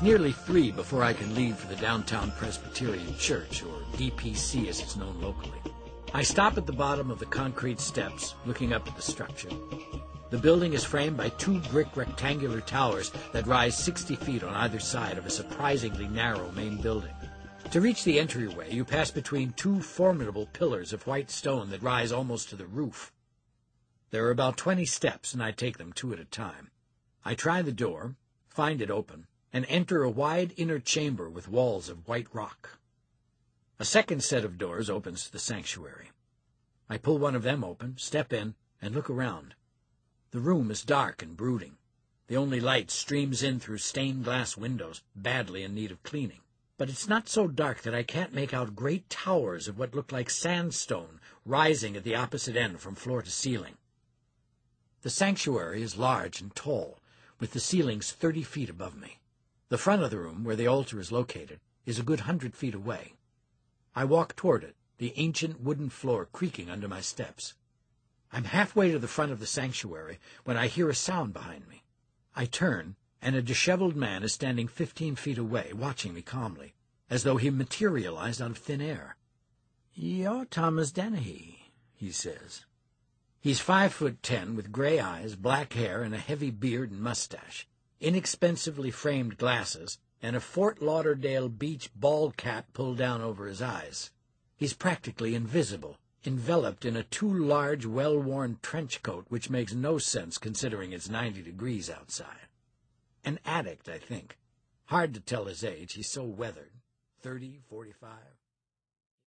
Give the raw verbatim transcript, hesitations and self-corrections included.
It's nearly three before I can leave for the Downtown Presbyterian Church, or D P C as it's known locally. I stop at the bottom of the concrete steps, looking up at the structure. The building is framed by two brick rectangular towers that rise sixty feet on either side of a surprisingly narrow main building. To reach the entryway, you pass between two formidable pillars of white stone that rise almost to the roof. There are about twenty steps, and I take them two at a time. I try the door, find it open, and enter a wide inner chamber with walls of white rock. A second set of doors opens to the sanctuary. I pull one of them open, step in, and look around. The room is dark and brooding. The only light streams in through stained glass windows, badly in need of cleaning. But it's not so dark that I can't make out great towers of what look like sandstone rising at the opposite end from floor to ceiling. The sanctuary is large and tall, with the ceilings thirty feet above me. The front of the room, where the altar is located, is a good hundred feet away. I walk toward it, the ancient wooden floor creaking under my steps. I'm halfway to the front of the sanctuary when I hear a sound behind me. I turn, and a disheveled man is standing fifteen feet away, watching me calmly, as though he materialized out of thin air. "You're Thomas Dennehy," he says. He's five foot ten, with gray eyes, black hair, and a heavy beard and mustache, inexpensively framed glasses, and a Fort Lauderdale Beach bald cap pulled down over his eyes. He's practically invisible, enveloped in a too large, well-worn trench coat, which makes no sense considering it's ninety degrees outside. An addict, I think. Hard to tell his age. He's so weathered. Thirty, forty-five.